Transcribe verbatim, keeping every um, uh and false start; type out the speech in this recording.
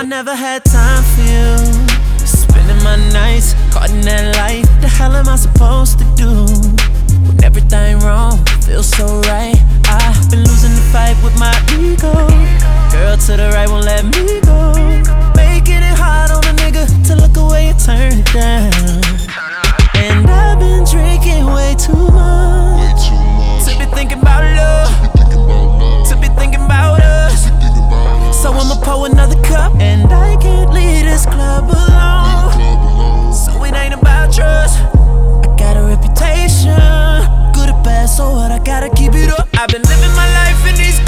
I never had time for you. Spending my nights caught in that light. The hell am I supposed to do? When everything wrong feels so right. I've been losing the fight with my ego. Girl to the right won't let me go. Making it hard on a nigga to look away and turn it down.